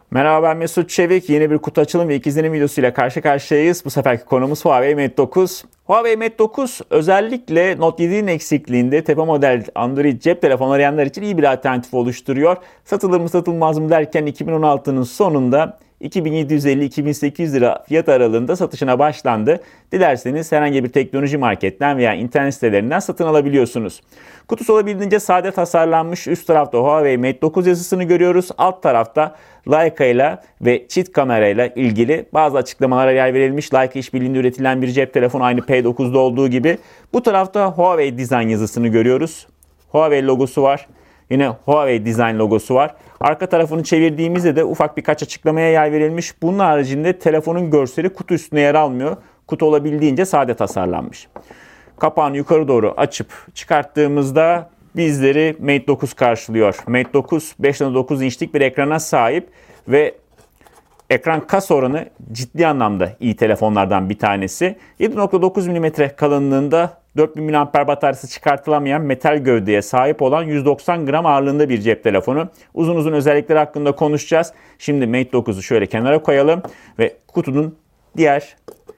Merhaba, ben Mesut Çevik. Yeni bir kutu açılım ve izlenim videosuyla karşı karşıyayız. Bu seferki konumuz Huawei Mate 9. Huawei Mate 9 özellikle Note 7'nin eksikliğinde tepe model Android cep telefonu arayanlar için iyi bir alternatif oluşturuyor. Satılır mı satılmaz mı derken 2016'nın sonunda 2750-2800 lira fiyat aralığında satışına başlandı. Dilerseniz herhangi bir teknoloji marketten veya internet sitelerinden satın alabiliyorsunuz. Kutusu olabildiğince sade tasarlanmış. Üst tarafta Huawei Mate 9 yazısını görüyoruz. Alt tarafta Leica ile ve çift kamera ile ilgili bazı açıklamalara yer verilmiş. Leica işbirliğinde üretilen bir cep telefonu, aynı P9'da olduğu gibi. Bu tarafta Huawei Design yazısını görüyoruz. Huawei logosu var. Yine Huawei Design logosu var. Arka tarafını çevirdiğimizde de ufak birkaç açıklamaya yer verilmiş. Bunun haricinde telefonun görseli kutu üstüne yer almıyor. Kutu olabildiğince sade tasarlanmış. Kapağını yukarı doğru açıp çıkarttığımızda bizleri Mate 9 karşılıyor. Mate 9 5.9 inçlik bir ekrana sahip ve ekran kas oranı ciddi anlamda iyi telefonlardan bir tanesi. 7.9 mm kalınlığında 4000 mAh bataryası çıkartılamayan metal gövdeye sahip olan 190 gram ağırlığında bir cep telefonu. Uzun uzun özellikleri hakkında konuşacağız. Şimdi Mate 9'u şöyle kenara koyalım ve kutunun diğer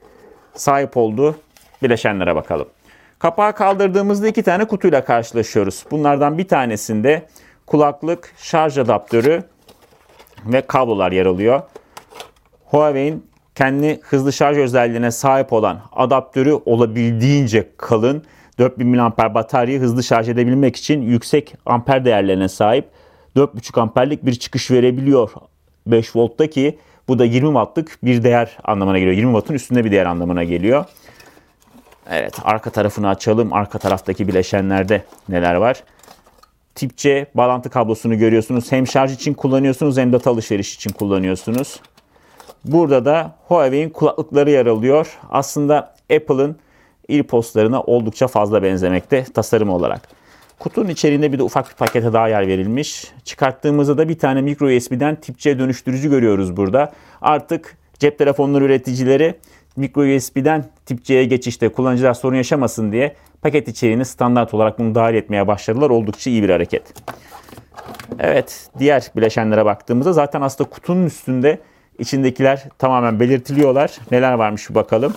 sahip olduğu bileşenlere bakalım. Kapağı kaldırdığımızda iki tane kutuyla karşılaşıyoruz. Bunlardan bir tanesinde kulaklık, şarj adaptörü ve kablolar yer alıyor. Huawei'in kendi hızlı şarj özelliğine sahip olan adaptörü olabildiğince kalın. 4000 mAh bataryayı hızlı şarj edebilmek için yüksek amper değerlerine sahip. 4,5 amperlik bir çıkış verebiliyor 5 voltta, ki bu da 20 wattlık bir değer anlamına geliyor. 20 wattın üstünde bir değer anlamına geliyor. Evet, arka tarafını açalım. Arka taraftaki bileşenlerde neler var? Tip C bağlantı kablosunu görüyorsunuz. Hem şarj için kullanıyorsunuz hem data alışveriş için kullanıyorsunuz. Burada da Huawei'in kulaklıkları yer alıyor. Aslında Apple'ın AirPods'larına oldukça fazla benzemekte tasarım olarak. Kutunun içeriğinde bir de ufak bir pakete daha yer verilmiş. Çıkarttığımızda da bir tane micro USB'den tip C dönüştürücü görüyoruz burada. Artık cep telefonları üreticileri micro USB'den tip C'ye geçişte kullanıcılar sorun yaşamasın diye paket içeriğini standart olarak bunu dahil etmeye başladılar. Oldukça iyi bir hareket. Evet, diğer bileşenlere baktığımızda zaten aslında kutunun üstünde içindekiler tamamen belirtiliyorlar. Neler varmış bir bakalım.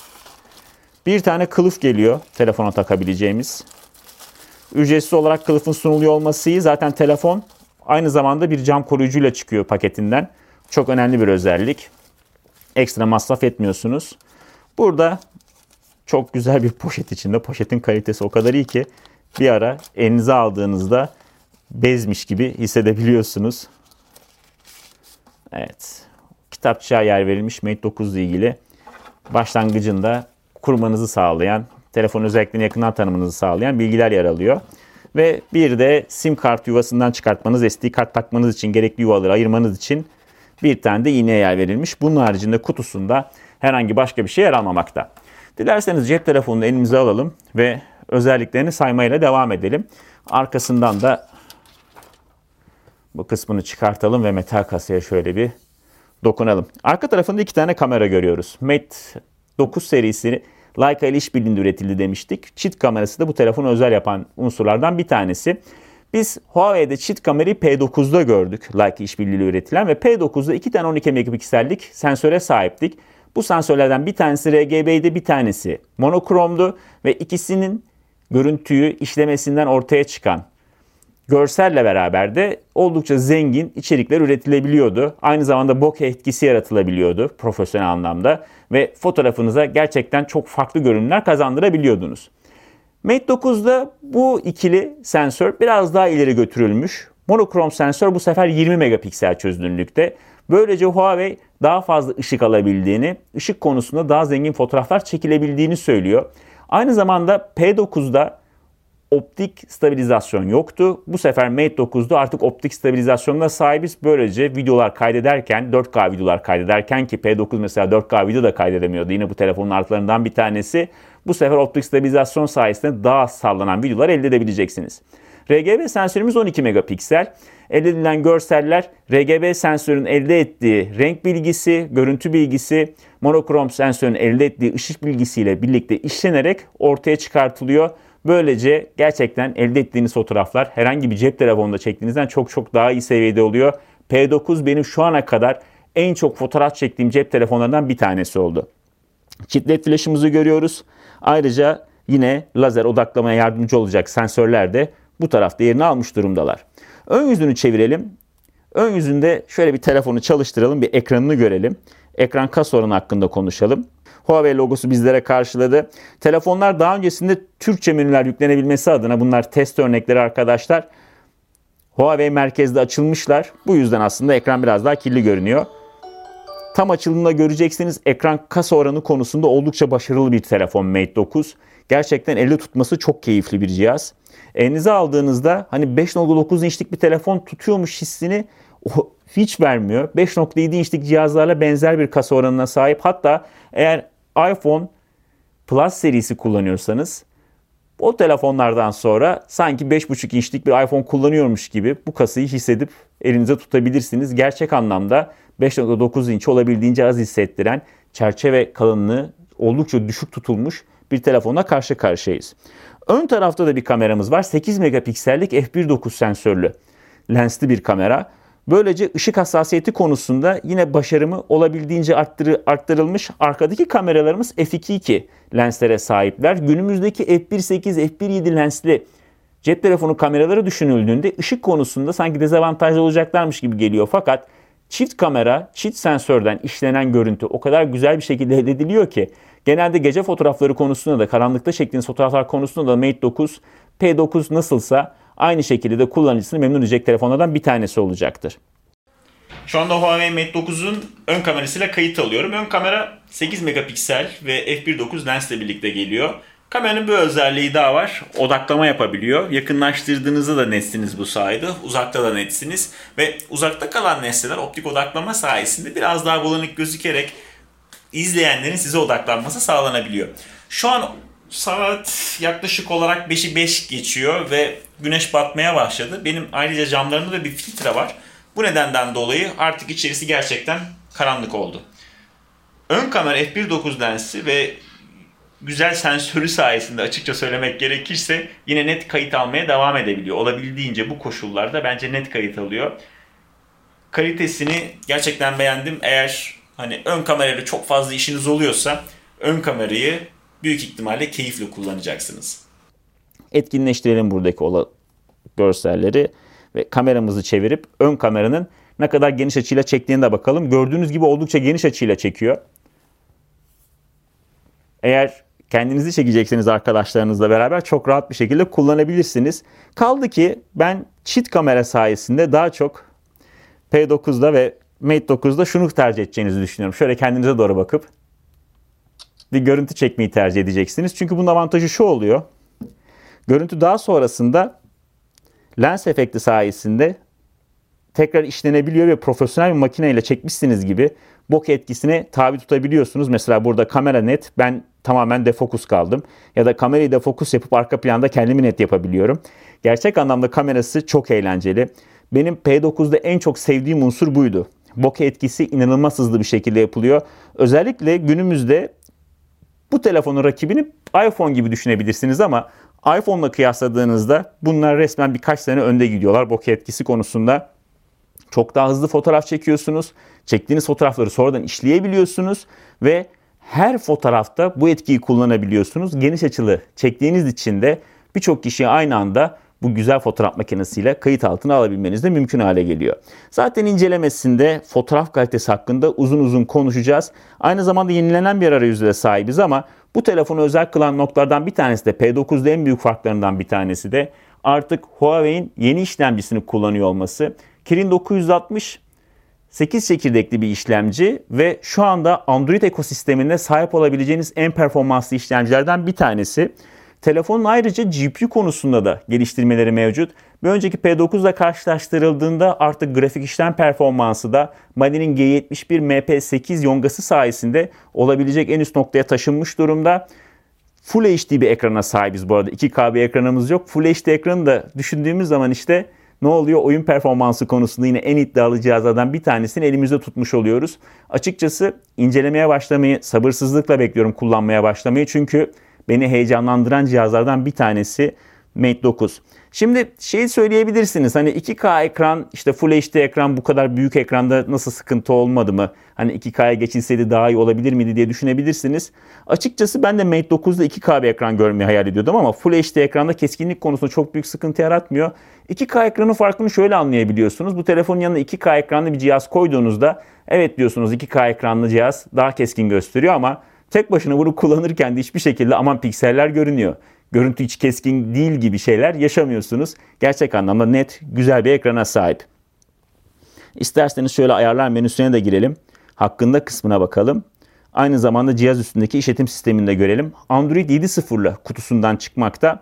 Bir tane kılıf geliyor telefona takabileceğimiz. Ücretsiz olarak kılıfın sunuluyor olması iyi. Zaten telefon aynı zamanda bir cam koruyucuyla çıkıyor paketinden. Çok önemli bir özellik. Ekstra masraf etmiyorsunuz. Burada çok güzel bir poşet içinde. Poşetin kalitesi o kadar iyi ki bir ara elinize aldığınızda bezmiş gibi hissedebiliyorsunuz. Evet. Kitapçığa yer verilmiş Mate 9 ile ilgili başlangıcında kurmanızı sağlayan, telefon özelliklerini yakından tanımanızı sağlayan bilgiler yer alıyor. Ve bir de sim kart yuvasından çıkartmanız, SD kart takmanız için gerekli yuvaları ayırmanız için bir tane de iğneye yer verilmiş. Bunun haricinde kutusunda herhangi başka bir şey yer almamakta. Dilerseniz cep telefonunu elimize alalım ve özelliklerini saymayla devam edelim. Arkasından da bu kısmını çıkartalım ve metal kasaya şöyle bir dokunalım. Arka tarafında iki tane kamera görüyoruz. Mate 9 serisi Leica ile işbirliğinde üretildi demiştik. Çift kamerası da bu telefonu özel yapan unsurlardan bir tanesi. Biz Huawei'de çift kamerayı P9'da gördük. Leica işbirliğiyle üretilen ve P9'da iki tane 12 megapiksellik sensöre sahiptik. Bu sensörlerden bir tanesi RGB'ydi, bir tanesi monokromdu ve ikisinin görüntüyü işlemesinden ortaya çıkan görselle beraber de oldukça zengin içerikler üretilebiliyordu. Aynı zamanda bokeh etkisi yaratılabiliyordu profesyonel anlamda ve fotoğrafınıza gerçekten çok farklı görünümler kazandırabiliyordunuz. Mate 9'da bu ikili sensör biraz daha ileri götürülmüş. Monokrom sensör bu sefer 20 megapiksel çözünürlükte. Böylece Huawei daha fazla ışık alabildiğini, ışık konusunda daha zengin fotoğraflar çekilebildiğini söylüyor. Aynı zamanda P9'da optik stabilizasyon yoktu. Bu sefer Mate 9'da artık optik stabilizasyonuna sahibiz. Böylece videolar kaydederken, 4K videolar kaydederken, ki P9 mesela 4K video da kaydedemiyordu. Yine bu telefonun artılarından bir tanesi. Bu sefer optik stabilizasyon sayesinde daha sallanan videolar elde edebileceksiniz. RGB sensörümüz 12 megapiksel. Elde edilen görseller RGB sensörün elde ettiği renk bilgisi, görüntü bilgisi, monokrom sensörün elde ettiği ışık bilgisiyle birlikte işlenerek ortaya çıkartılıyor. Böylece gerçekten elde ettiğiniz fotoğraflar herhangi bir cep telefonunda çektiğinizden çok çok daha iyi seviyede oluyor. P9 benim şu ana kadar en çok fotoğraf çektiğim cep telefonlarından bir tanesi oldu. Çift led flaşımızı görüyoruz. Ayrıca yine lazer odaklamaya yardımcı olacak sensörler de bu tarafta yerini almış durumdalar. Ön yüzünü çevirelim. Ön yüzünde şöyle bir telefonu çalıştıralım, bir ekranını görelim. Ekran kasa oranı hakkında konuşalım. Huawei logosu bizlere karşıladı. Telefonlar daha öncesinde Türkçe menüler yüklenebilmesi adına, bunlar test örnekleri arkadaşlar, Huawei merkezde açılmışlar. Bu yüzden aslında ekran biraz daha kirli görünüyor. Tam açıldığında göreceksiniz, ekran kasa oranı konusunda oldukça başarılı bir telefon Mate 9. Gerçekten elde tutması çok keyifli bir cihaz. Elinize aldığınızda hani 5.9 inçlik bir telefon tutuyormuş hissini hiç vermiyor. 5.7 inçlik cihazlarla benzer bir kasa oranına sahip. Hatta eğer iPhone Plus serisi kullanıyorsanız o telefonlardan sonra sanki 5.5 inçlik bir iPhone kullanıyormuş gibi bu kasayı hissedip elinize tutabilirsiniz. Gerçek anlamda 5.9 inç olabildiğince az hissettiren, çerçeve kalınlığı oldukça düşük tutulmuş bir telefonla karşı karşıyayız. Ön tarafta da bir kameramız var. 8 megapiksellik f1.9 sensörlü lensli bir kamera. Böylece ışık hassasiyeti konusunda yine başarımı olabildiğince arttırılmış. Arkadaki kameralarımız f2.2 lenslere sahipler. Günümüzdeki f1.8, f1.7 lensli cep telefonu kameraları düşünüldüğünde ışık konusunda sanki dezavantajlı olacaklarmış gibi geliyor. Fakat çift kamera, çift sensörden işlenen görüntü o kadar güzel bir şekilde elde ediliyor ki genelde gece fotoğrafları konusunda da, karanlıkta çektiğiniz fotoğraflar konusunda da Mate 9, P9 nasılsa aynı şekilde de kullanıcısını memnun edecek telefonlardan bir tanesi olacaktır. Şu anda Huawei Mate 9'un ön kamerasıyla kayıt alıyorum. Ön kamera 8 megapiksel ve f1.9 lensle birlikte geliyor. Kameranın bir özelliği daha var. Odaklama yapabiliyor. Yakınlaştırdığınızda da netsiniz bu sayede. Uzakta da netsiniz. Ve uzakta kalan nesneler optik odaklama sayesinde biraz daha bulanık gözükerek izleyenlerin size odaklanması sağlanabiliyor. Şu an saat yaklaşık olarak 5'i 5 geçiyor ve güneş batmaya başladı. Benim ayrıca camlarımda da bir filtre var. Bu nedenden dolayı artık içerisi gerçekten karanlık oldu. Ön kamera f1.9 lensi ve güzel sensörü sayesinde, açıkça söylemek gerekirse, yine net kayıt almaya devam edebiliyor. Olabildiğince bu koşullarda bence net kayıt alıyor. Kalitesini gerçekten beğendim. Eğer hani ön kamerayla çok fazla işiniz oluyorsa ön kamerayı büyük ihtimalle keyifle kullanacaksınız. Etkinleştirelim buradaki görselleri ve kameramızı çevirip ön kameranın ne kadar geniş açıyla çektiğine de bakalım. Gördüğünüz gibi oldukça geniş açıyla çekiyor. Eğer kendinizi çekecekseniz arkadaşlarınızla beraber çok rahat bir şekilde kullanabilirsiniz. Kaldı ki ben çift kamera sayesinde daha çok P9'da ve Mate 9'da şunu tercih edeceğinizi düşünüyorum. Şöyle kendinize doğru bakıp bir görüntü çekmeyi tercih edeceksiniz. Çünkü bunun avantajı şu oluyor. Görüntü daha sonrasında lens efekti sayesinde tekrar işlenebiliyor ve profesyonel bir makineyle çekmişsiniz gibi bokeh etkisine tabi tutabiliyorsunuz. Mesela burada kamera net, ben tamamen defokus kaldım. Ya da kamerayı defokus yapıp arka planda kendimi net yapabiliyorum. Gerçek anlamda kamerası çok eğlenceli. Benim P9'da en çok sevdiğim unsur buydu. Bokeh etkisi inanılmaz hızlı bir şekilde yapılıyor. Özellikle günümüzde bu telefonun rakibini iPhone gibi düşünebilirsiniz ama iPhone'la kıyasladığınızda bunlar resmen birkaç sene önde gidiyorlar bokeh etkisi konusunda. Çok daha hızlı fotoğraf çekiyorsunuz. Çektiğiniz fotoğrafları sonradan işleyebiliyorsunuz ve her fotoğrafta bu etkiyi kullanabiliyorsunuz. Geniş açılı çektiğiniz için de birçok kişiye aynı anda bu güzel fotoğraf makinesiyle kayıt altına alabilmeniz de mümkün hale geliyor. Zaten incelemesinde fotoğraf kalitesi hakkında uzun uzun konuşacağız. Aynı zamanda yenilenen bir arayüze de sahibiz ama bu telefonu özel kılan noktalardan bir tanesi de, P9'da en büyük farklarından bir tanesi de artık Huawei'in yeni işlemcisini kullanıyor olması. Kirin 960 8 çekirdekli bir işlemci ve şu anda Android ekosisteminde sahip olabileceğiniz en performanslı işlemcilerden bir tanesi. Telefonun ayrıca GPU konusunda da geliştirmeleri mevcut. Bir önceki P9 ile karşılaştırıldığında artık grafik işlem performansı da Mali'nin G71 MP8 yongası sayesinde olabilecek en üst noktaya taşınmış durumda. Full HD bir ekrana sahibiz bu arada. 2K bir ekranımız yok. Full HD ekranı da düşündüğümüz zaman işte ne oluyor? Oyun performansı konusunda yine en iddialı cihazlardan bir tanesini elimizde tutmuş oluyoruz. Açıkçası incelemeye başlamayı sabırsızlıkla bekliyorum, kullanmaya başlamayı. Çünkü beni heyecanlandıran cihazlardan bir tanesi. Mate 9. Şimdi şey söyleyebilirsiniz, hani 2K ekran, işte Full HD ekran, bu kadar büyük ekranda nasıl sıkıntı olmadı mı? Hani 2K'ya geçilseydi daha iyi olabilir miydi diye düşünebilirsiniz. Açıkçası ben de Mate 9'da 2K bir ekran görmeyi hayal ediyordum ama Full HD ekranda keskinlik konusunda çok büyük sıkıntı yaratmıyor. 2K ekranın farkını şöyle anlayabiliyorsunuz. Bu telefonun yanına 2K ekranlı bir cihaz koyduğunuzda evet diyorsunuz, 2K ekranlı cihaz daha keskin gösteriyor ama tek başına bunu kullanırken de hiçbir şekilde aman pikseller görünüyor, görüntü hiç keskin değil gibi şeyler yaşamıyorsunuz. Gerçek anlamda net, güzel bir ekrana sahip. İsterseniz şöyle ayarlar menüsüne de girelim. Hakkında kısmına bakalım. Aynı zamanda cihaz üstündeki işletim sistemini de görelim. Android 7.0'lı kutusundan çıkmakta.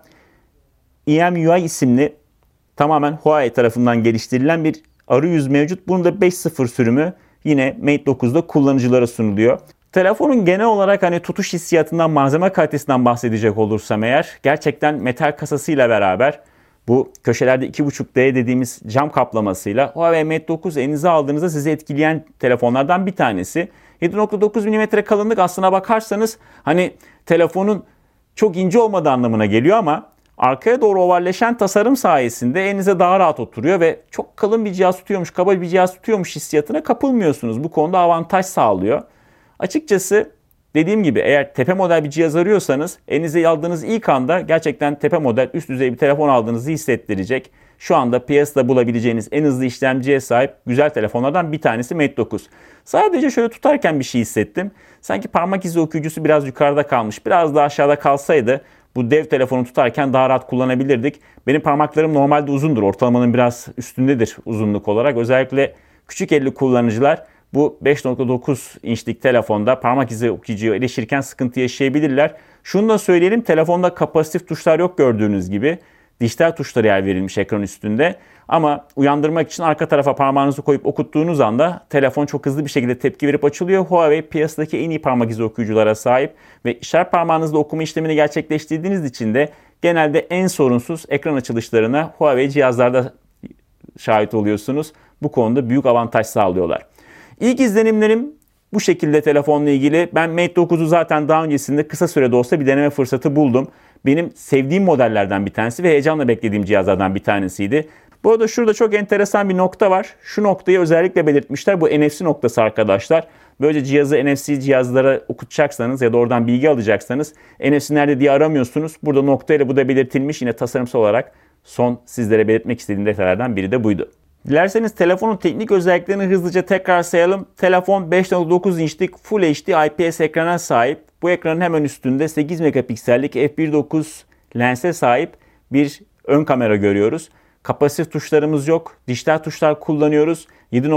EMUI isimli, tamamen Huawei tarafından geliştirilen bir arayüz mevcut. Bunun da 5.0 sürümü yine Mate 9'da kullanıcılara sunuluyor. Telefonun genel olarak hani tutuş hissiyatından, malzeme kalitesinden bahsedecek olursam eğer, gerçekten metal kasasıyla beraber bu köşelerde 2.5D dediğimiz cam kaplamasıyla Huawei Mate 9 elinize aldığınızda sizi etkileyen telefonlardan bir tanesi. 7.9 mm kalınlık aslına bakarsanız hani telefonun çok ince olmadığı anlamına geliyor ama arkaya doğru ovalleşen tasarım sayesinde elinize daha rahat oturuyor ve çok kalın bir cihaz tutuyormuş, kaba bir cihaz tutuyormuş hissiyatına kapılmıyorsunuz. Bu konuda avantaj sağlıyor. Açıkçası dediğim gibi eğer tepe model bir cihaz arıyorsanız elinize aldığınız ilk anda gerçekten tepe model üst düzey bir telefon aldığınızı hissettirecek. Şu anda piyasada bulabileceğiniz en hızlı işlemciye sahip güzel telefonlardan bir tanesi Mate 9. Sadece şöyle tutarken bir şey hissettim. Sanki parmak izi okuyucusu biraz yukarıda kalmış. Biraz daha aşağıda kalsaydı bu dev telefonu tutarken daha rahat kullanabilirdik. Benim parmaklarım normalde uzundur. Ortalamanın biraz üstündedir uzunluk olarak. Özellikle küçük elli kullanıcılar bu 5.9 inçlik telefonda parmak izi okuyucuyu erişirken sıkıntı yaşayabilirler. Şunu da söyleyelim, telefonda kapasitif tuşlar yok gördüğünüz gibi. Dijital tuşlara yer verilmiş ekran üstünde. Ama uyandırmak için arka tarafa parmağınızı koyup okuttuğunuz anda telefon çok hızlı bir şekilde tepki verip açılıyor. Huawei piyasadaki en iyi parmak izi okuyuculara sahip ve işaret parmağınızla okuma işlemini gerçekleştirdiğiniz için de genelde en sorunsuz ekran açılışlarına Huawei cihazlarda şahit oluyorsunuz. Bu konuda büyük avantaj sağlıyorlar. İlk izlenimlerim bu şekilde telefonla ilgili. Ben Mate 9'u zaten daha öncesinde kısa sürede olsa bir deneme fırsatı buldum. Benim sevdiğim modellerden bir tanesi ve heyecanla beklediğim cihazlardan bir tanesiydi. Bu arada şurada çok enteresan bir nokta var. Şu noktayı özellikle belirtmişler. Bu NFC noktası arkadaşlar. Böylece cihazı NFC cihazlara okutacaksanız ya da oradan bilgi alacaksanız NFC nerede diye aramıyorsunuz. Burada noktayla bu da belirtilmiş. Yine tasarımsal olarak son sizlere belirtmek istediğim detaylardan biri de buydu. Dilerseniz telefonun teknik özelliklerini hızlıca tekrar sayalım. Telefon 5.9 inçlik Full HD IPS ekrana sahip. Bu ekranın hemen üstünde 8 megapiksellik f1.9 lense sahip bir ön kamera görüyoruz. Kapasitif tuşlarımız yok. Dijital tuşlar kullanıyoruz.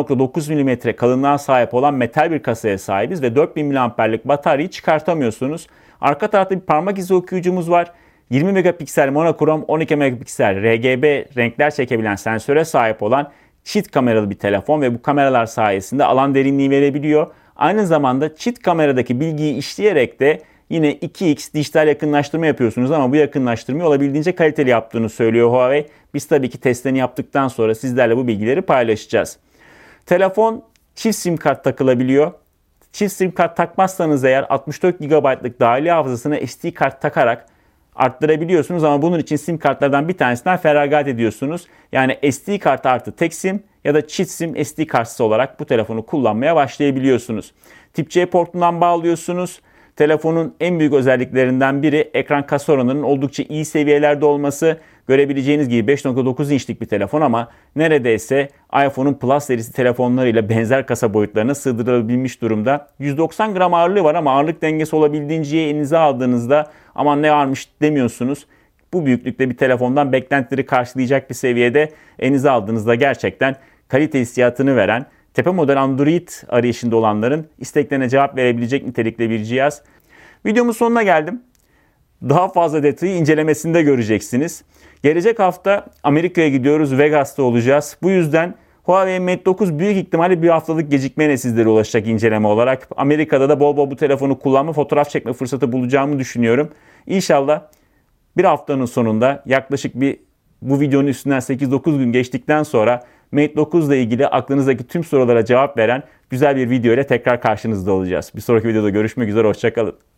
7.9 mm kalınlığa sahip olan metal bir kasaya sahibiz ve 4000 mAh'lik bataryayı çıkartamıyorsunuz. Arka tarafta bir parmak izi okuyucumuz var. 20 megapiksel monokrom, 12 megapiksel RGB renkler çekebilen sensöre sahip olan çift kameralı bir telefon ve bu kameralar sayesinde alan derinliği verebiliyor. Aynı zamanda çift kameradaki bilgiyi işleyerek de yine 2x dijital yakınlaştırma yapıyorsunuz ama bu yakınlaştırmayı olabildiğince kaliteli yaptığını söylüyor Huawei. Biz tabii ki testlerini yaptıktan sonra sizlerle bu bilgileri paylaşacağız. Telefon çift sim kart takılabiliyor. Çift sim kart takmazsanız eğer 64 GB'lık dahili hafızasına SD kart takarak arttırabiliyorsunuz ama bunun için sim kartlardan bir tanesinden feragat ediyorsunuz. Yani SD kart artı tek sim ya da çift sim SD kartsız olarak bu telefonu kullanmaya başlayabiliyorsunuz. Tip C portundan bağlıyorsunuz. Telefonun en büyük özelliklerinden biri ekran kasa oranının oldukça iyi seviyelerde olması. Görebileceğiniz gibi 5.9 inçlik bir telefon ama neredeyse iPhone'un Plus serisi telefonlarıyla benzer kasa boyutlarına sığdırılabilmiş durumda. 190 gram ağırlığı var ama ağırlık dengesi olabildiğince elinize aldığınızda aman ne varmış demiyorsunuz. Bu büyüklükte bir telefondan beklentileri karşılayacak bir seviyede elinize aldığınızda gerçekten kalite hissiyatını veren, tepe model Android arayışında olanların isteklerine cevap verebilecek nitelikte bir cihaz. Videomun sonuna geldim. Daha fazla detayı incelemesinde göreceksiniz. Gelecek hafta Amerika'ya gidiyoruz. Vegas'ta olacağız. Bu yüzden Huawei Mate 9 büyük ihtimalle bir haftalık gecikmeyle sizlere ulaşacak inceleme olarak. Amerika'da da bol bol bu telefonu kullanma, fotoğraf çekme fırsatı bulacağımı düşünüyorum. İnşallah bir haftanın sonunda yaklaşık bu videonun üstünden 8-9 gün geçtikten sonra Mate 9 ile ilgili aklınızdaki tüm sorulara cevap veren güzel bir video ile tekrar karşınızda olacağız. Bir sonraki videoda görüşmek üzere, hoşça kalın.